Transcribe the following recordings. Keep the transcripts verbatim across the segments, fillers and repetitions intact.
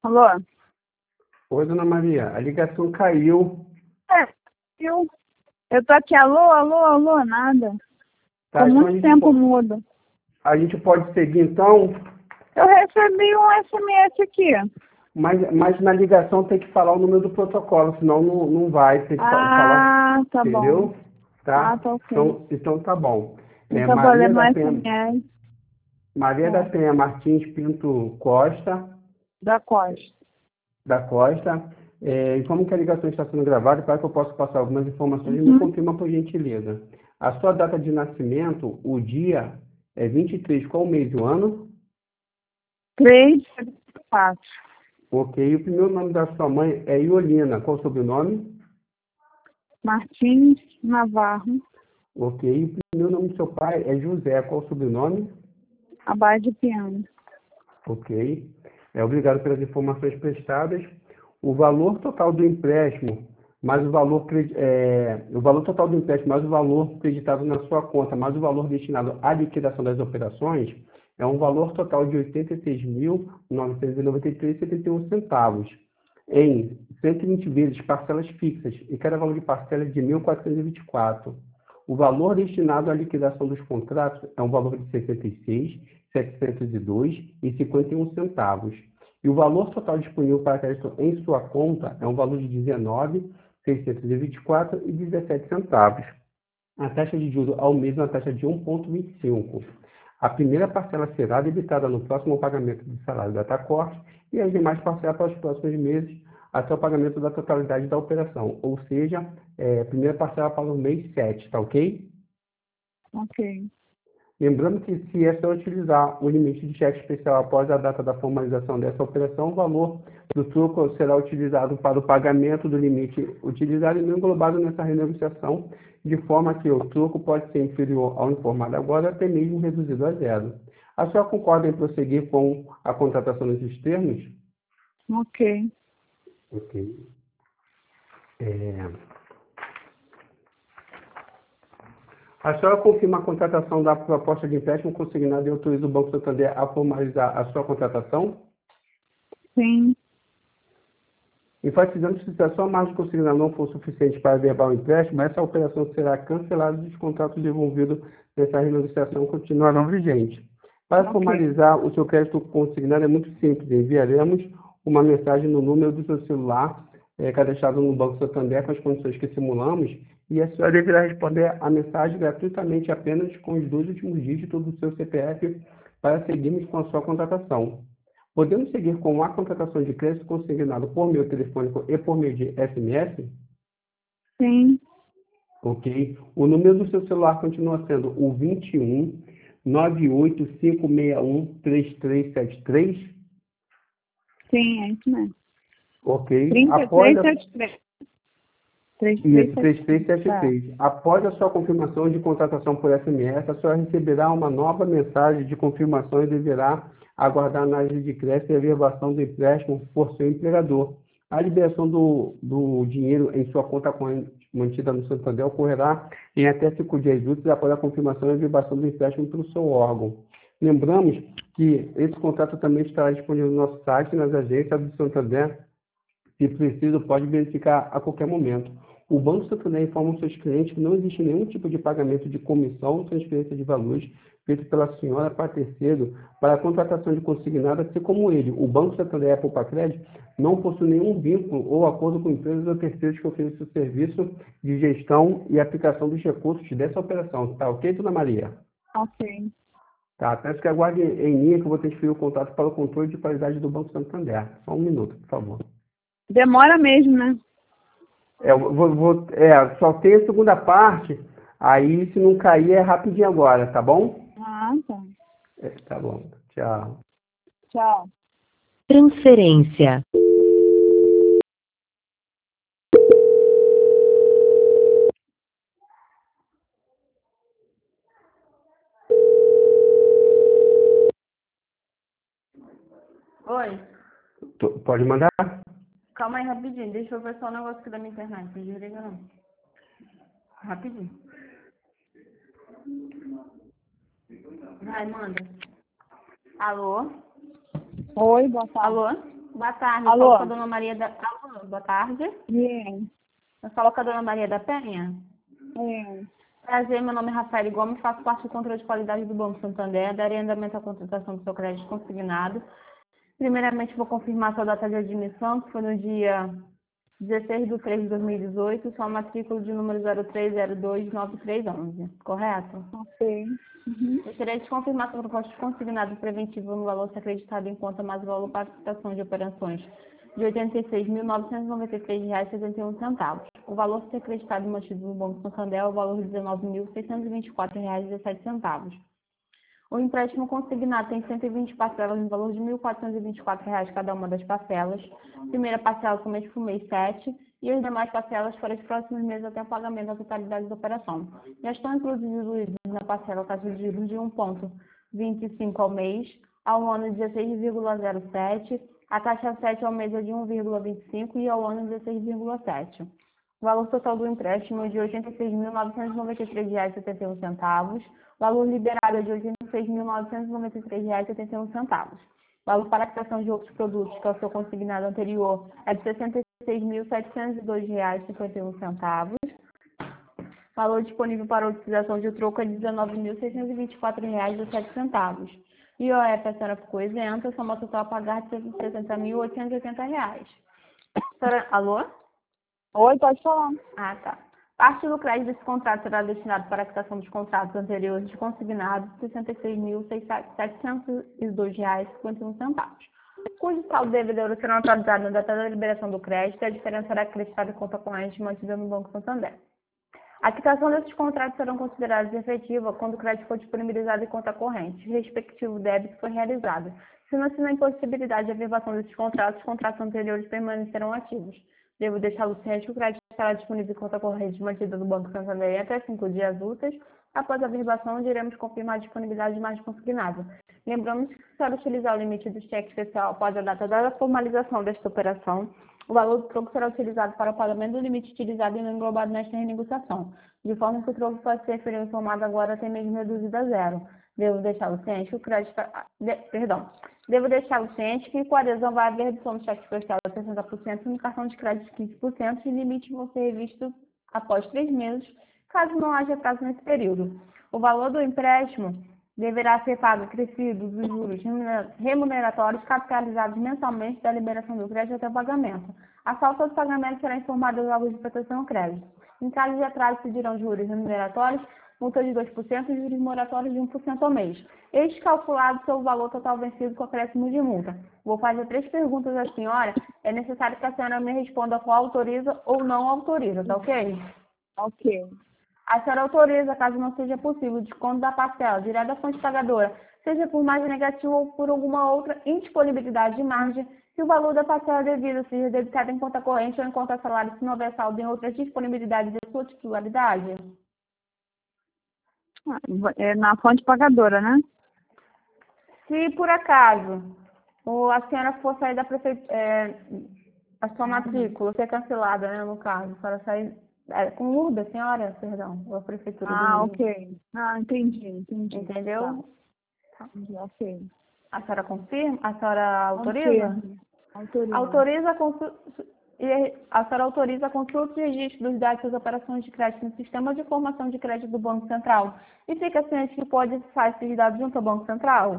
Alô? Oi, dona Maria, a ligação caiu. É, eu, eu tô aqui, alô, alô, alô, nada. Tá, Ficou então a muito gente, tempo po- mudo. a gente pode seguir então, Eu recebi um S M S aqui. mas, mas na ligação tem que falar o número do protocolo, senão não, não vai, tem que fa- falar, Ah, tá bom. entendeu? Ah, Tá? tá ok. Então, então tá bom. É, Então vou ler Maria no da Penha, S M S. Maria da É, Penha Martins Pinto Costa, da Costa. da Costa, é, informo que a ligação está sendo gravada para que eu possa passar algumas informações e me Uhum. confirma por gentileza. A sua data de nascimento, o dia é vinte e três, qual o mês e o ano? três, quatro. Ok. E o primeiro nome da sua mãe é Iolina. Qual o sobrenome? Martins Navarro. Ok. E o primeiro nome do seu pai é José. Qual o sobrenome? Abade Piano. Ok. É, obrigado pelas informações prestadas. O valor total do empréstimo, mais o valor, cre- é, o valor total do empréstimo, mais o valor creditado na sua conta, mais o valor destinado à liquidação das operações, é um valor total de oitenta e seis mil, novecentos e noventa e três vírgula setenta e um centavos, em cento e vinte vezes parcelas fixas, e cada valor de parcela é de mil quatrocentos e vinte e quatro. O valor destinado à liquidação dos contratos é um valor de sessenta e seis mil setecentos e dois reais e cinquenta e um centavos. E o valor total disponível para crédito em sua conta é um valor de dezenove mil seiscentos e vinte e quatro reais e dezessete centavos. A taxa de juros ao mês é uma taxa de um vírgula vinte e cinco. A primeira parcela será debitada no próximo pagamento do salário da Tacorte e as demais parcelas para os próximos meses até o pagamento da totalidade da operação. Ou seja, é, a primeira parcela para o mês sete, tá ok? Ok. Lembrando que, se é só utilizar o limite de cheque especial após a data da formalização dessa operação, o valor do troco será utilizado para o pagamento do limite utilizado e não englobado nessa renegociação, de forma que o troco pode ser inferior ao informado agora, até mesmo reduzido a zero. A senhora concorda em prosseguir com a contratação nesses termos? Ok. Ok. É, A senhora confirma a contratação da proposta de empréstimo consignado e autoriza o Banco Santander a formalizar a sua contratação? Sim. Enfatizando que, se a sua margem consignada não for suficiente para averbar o empréstimo, essa operação será cancelada e os contratos envolvidos nessa renegociação continuarão vigentes. Para Ok. formalizar o seu crédito consignado é muito simples. Enviaremos uma mensagem no número do seu celular, eh, cadastrado no Banco Santander, com as condições que simulamos, e a senhora deverá responder a mensagem gratuitamente apenas com os dois últimos dígitos do seu C P F para seguirmos com a sua contratação. Podemos seguir com a contratação de crédito consignado por meio telefônico e por meio de S M S? Sim. Ok. O número do seu celular continua sendo o vinte e um, nove oito cinco seis um, três três sete três? Sim, é isso mesmo. Ok. Após a... trinta e três setenta e três. Isso, trinta e três setenta e três. Tá. três três sete três. Após a sua confirmação de contratação por S M S, a senhora receberá uma nova mensagem de confirmação e deverá aguardar a análise de crédito e a averbação do empréstimo por seu empregador. A liberação do, do dinheiro em sua conta corrente mantida no Santander ocorrerá em até cinco dias úteis após a confirmação e averbação do empréstimo pelo seu órgão. Lembramos que esse contrato também estará disponível no nosso site, nas agências do Santander. Se preciso, pode verificar a qualquer momento. O Banco Santander informa aos seus clientes que não existe nenhum tipo de pagamento de comissão ou transferência de valores feito pela senhora para terceiro para a contratação de consignado, assim como ele. O Banco Santander e a Poupa Crédito não possui nenhum vínculo ou acordo com empresas ou terceiros que ofereçam o serviço de gestão e aplicação dos recursos dessa operação. Tá ok, dona Maria? Ok. Tá, peço que aguarde em linha que eu vou transferir o contato para o controle de qualidade do Banco Santander. Só um minuto, por favor. Demora mesmo, né? É, eu vou, vou- é, só tem a segunda parte, aí se não cair é rapidinho agora, tá bom? Ah, tá. É, tá bom, tchau. Tchau. Transferência. Oi, Tu- Pode mandar? calma aí rapidinho, deixa eu ver só um negócio aqui da minha internet, não desliga não. Rapidinho. Vai, manda. Alô? Oi, boa tarde. Alô? Boa tarde. Alô? Eu falo com a dona Maria da... Alô, boa tarde. É. Eu falo com a dona Maria da Penha. É. Prazer, meu nome é Rafael Gomes, faço parte do controle de qualidade do Banco Santander, darei andamento à contratação do seu crédito consignado. Primeiramente, vou confirmar sua data de admissão, que foi no dia dezesseis de três de dois mil e dezoito, sua matrícula de número zero três zero dois nove três um um, correto? Ok. Uhum. Gostaria de confirmar sua proposta de consignado preventivo no valor ser acreditado em conta mais o valor para participação de operações de oitenta e seis mil novecentos e noventa e três reais e setenta e um centavos. O valor ser acreditado e mantido no Banco Santander é o valor de dezenove mil seiscentos e vinte e quatro reais e dezessete centavos. O empréstimo consignado tem cento e vinte parcelas no valor de mil quatrocentos e vinte e quatro reais cada uma das parcelas. Primeira parcela somente para o mês sete e as demais parcelas para os próximos meses até o pagamento da totalidade da operação. Já estão incluídos na parcela taxa de juros de um vírgula vinte e cinco ao mês, ao ano dezesseis vírgula zero sete, a taxa sete ao mês é de um vírgula vinte e cinco e ao ano dezesseis vírgula sete. O valor total do empréstimo é de oitenta e seis mil novecentos e noventa e três reais e setenta e um centavos. O valor liberado é de oitenta e seis mil novecentos e noventa e três reais e setenta e um centavos. O valor para a quitação de outros produtos, que é o seu consignado anterior, é de sessenta e seis mil setecentos e dois reais e cinquenta e um centavos. O valor disponível para a utilização de troco é de dezenove mil seiscentos e vinte e quatro reais e dezessete centavos. I O F a senhora ficou isenta, soma total a pagar de sessenta mil oitocentos e oitenta reais. Senhora, alô? Oi, pode falar. Ah, tá. Parte do crédito desse contrato será destinado para a quitação dos contratos anteriores de consignados de sessenta e seis mil setecentos e dois reais e cinquenta e um centavos. Cujo saldo devedor será atualizado na data da liberação do crédito e a diferença será acreditada em conta corrente mantida no Banco Santander. A quitação desses contratos serão considerados efetiva quando o crédito for disponibilizado em conta corrente, respectivo débito for realizado. Se não se na impossibilidade de averbação desses contratos, os contratos anteriores permanecerão ativos. Devo deixá-lo ciente que o crédito estará disponível em conta corrente mantida no Banco Santander em até cinco dias úteis. Após a averbação, iremos confirmar a disponibilidade de mais consignado. Lembramos que, se for utilizar o limite do cheque especial após a data da formalização desta operação, o valor do troco será utilizado para o pagamento do limite utilizado e não englobado nesta renegociação, de forma que o troco pode ser informado agora até mesmo reduzido a zero. Devo deixá-lo ciente que o crédito... De, perdão. Devo deixá-lo ciente que com a adesão vai haver redução do cheque especial de sessenta por cento e no cartão de crédito de quinze por cento e o limite vão ser revistos após três meses, caso não haja prazo nesse período. O valor do empréstimo deverá ser pago acrescido dos juros remuneratórios capitalizados mensalmente da liberação do crédito até o pagamento. A falta do pagamento será informada aos órgãos de proteção ao crédito. Em caso de atraso, pedirão juros remuneratórios, multa de dois por cento e juros moratórios de um por cento ao mês. Este calculado sobre o valor total vencido com acréscimo de multa. Vou fazer três perguntas à senhora. É necessário que a senhora me responda qual autoriza ou não autoriza, tá ok? Ok. A senhora autoriza, caso não seja possível, o desconto da parcela direto da fonte pagadora, seja por margem negativa ou por alguma outra indisponibilidade de margem, se o valor da parcela devida seja debitado em conta corrente ou em conta salário, se não houver saldo em outras disponibilidades de sua titularidade. É na fonte pagadora, né? Se por acaso ou a senhora for sair da prefeitura, é, a sua matrícula ser cancelada, né, no caso, para sair é, com U R B, senhora, perdão, ou a prefeitura do Ah, Rio. ok. Ah, entendi, entendi. Entendeu? Tá. Ok. A senhora confirma? A senhora autoriza? Ok. Autoriza. Autoriza a consulta. E a senhora autoriza a consulta e registro dos dados das operações de crédito no Sistema de Informação de Crédito do Banco Central. E fica ciente que pode acessar esses dados junto ao Banco Central?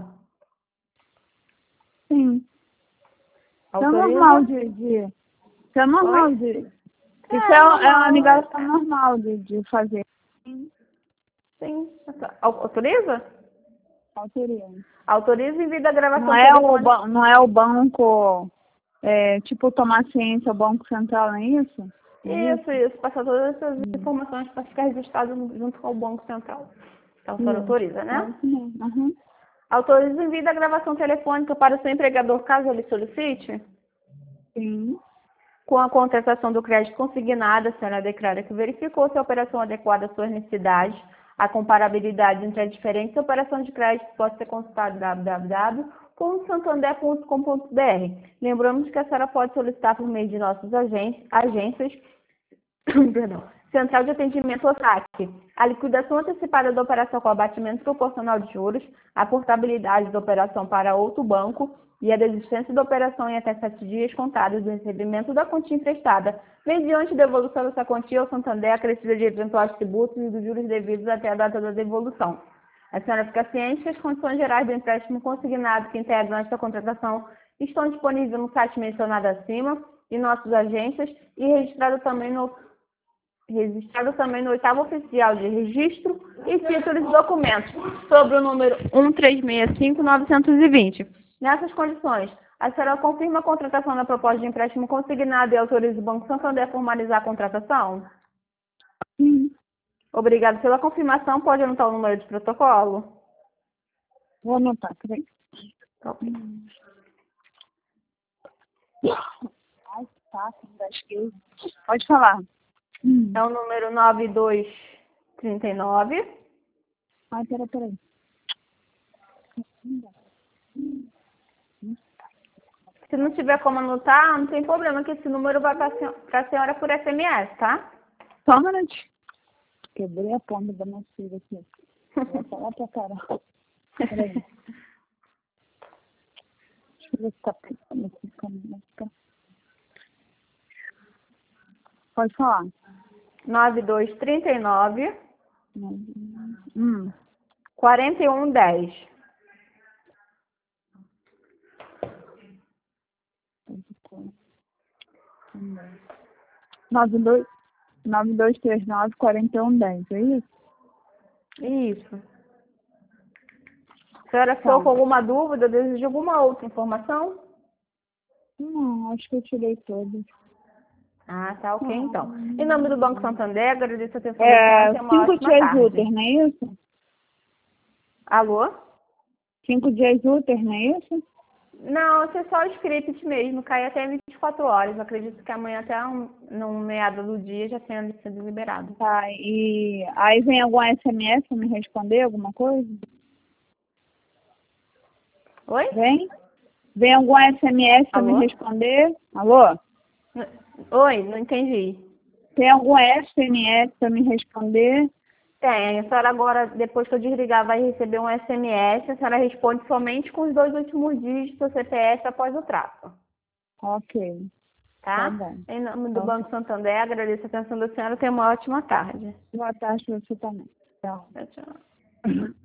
Sim. Isso é Autoriza? normal de... de... Isso é normal Oi? de... É, Isso é, é uma normal. ligação normal de, de fazer. Sim. Autoriza? Autoriza. Autoriza e envia a gravação Não é o, telefônica. ba- não é o banco, é, tipo, tomar ciência, o Banco Central, não é isso? Isso, isso. Passar todas essas informações para ficar registrado junto com o Banco Central. Então, a senhora Isso. autoriza, né? Uhum. Uhum. Autoriza e envia a gravação telefônica para o seu empregador, caso ele solicite. Sim. Com a contratação do crédito consignado, a senhora declara que verificou se a operação adequada às suas necessidades. A comparabilidade entre as diferentes operações de crédito pode ser consultada em w w w ponto santander ponto com ponto b r. Lembramos que a senhora pode solicitar por meio de nossas agências, agências perdão, Central de Atendimento ou S A C, a liquidação antecipada da operação com abatimento proporcional de juros, a portabilidade da operação para outro banco e a desistência da operação em até sete dias contados do recebimento da quantia emprestada, mediante devolução dessa quantia ao Santander acrescida de eventuais tributos e dos juros devidos até a data da devolução. A senhora fica ciente que as condições gerais do empréstimo consignado que integram esta contratação estão disponíveis no site mencionado acima e nossos agências e registrado também no, registrado também no oitavo oficial de registro e títulos e documentos sobre o número um três seis cinco nove dois zero. Nessas condições, a senhora confirma a contratação da proposta de empréstimo consignado e autoriza o Banco Santander a formalizar a contratação? Sim. Obrigado pela confirmação. Pode anotar o número de protocolo? Vou anotar, peraí. Ai, tá, acho que... Pode falar. Hum. É o número nove dois três nove. Ai, peraí, peraí. Se não tiver como anotar, não tem problema, que esse número vai para a senhora por S M S, tá? Só um minutinho. Quebrei a ponta da minha filha aqui. Vou falar pra caralho. Peraí. Deixa eu ver se tá pensando aqui. Pode falar. nove dois três nove. Hum. quarenta e um dez. nove dois nove dois três nove quarenta e um dez, é isso? Isso. A senhora ficou com alguma dúvida, deseja alguma outra informação? Não, acho que eu tirei todas. Ah, tá ok então. Em nome do Banco Santander, agradeço a atenção É, da senhora. Uma cinco ótima dias tarde. úteis, não é isso? Alô? Cinco dias úteis, não é isso? Não, isso é só o script mesmo, cai até vinte e quatro horas. Eu acredito que amanhã até um, no meado do dia já tenha sido liberado. Tá, e aí vem algum S M S pra me responder, alguma coisa? Oi? Vem? Vem algum S M S pra Alô? me responder? Alô? Oi, não entendi. Tem algum S M S pra me responder? Tem, a senhora agora, depois que eu desligar, vai receber um S M S. A senhora responde somente com os dois últimos dígitos do C P F após o traço. Ok. Tá? Tá bom. Em nome do Tá. Banco Santander, agradeço a atenção da senhora. Tenha uma ótima tarde. Boa tarde pra você também. Tchau. Tchau, tchau.